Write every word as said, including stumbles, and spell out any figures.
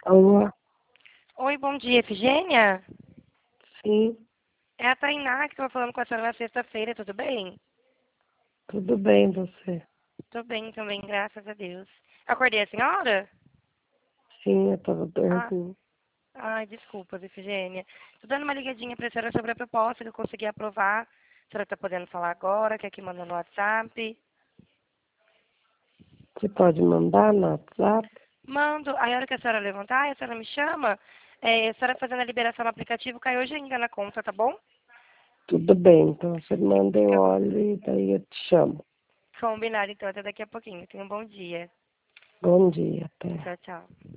Alô? Oi, bom dia, Efigênia? Sim, É a Tainá que estava falando com a senhora na sexta-feira, tudo bem? tudo bem você? Tô bem também, graças a Deus. Acordei a senhora? Sim, eu tava Ah, dormindo. ai, desculpa, Efigênia. Tô dando uma ligadinha pra senhora sobre a proposta que eu consegui aprovar. A senhora tá podendo falar agora, quer que manda no WhatsApp? Você pode mandar no WhatsApp? Mando, aí a hora que a senhora levantar, a senhora me chama. É, a senhora fazendo a liberação no aplicativo, cai hoje ainda na conta, tá bom? Tudo bem, então você manda, eu Fica olho e daí eu te chamo. combinado, então, até daqui a pouquinho. Tenha um bom dia. Bom dia, até. Tchau, tchau.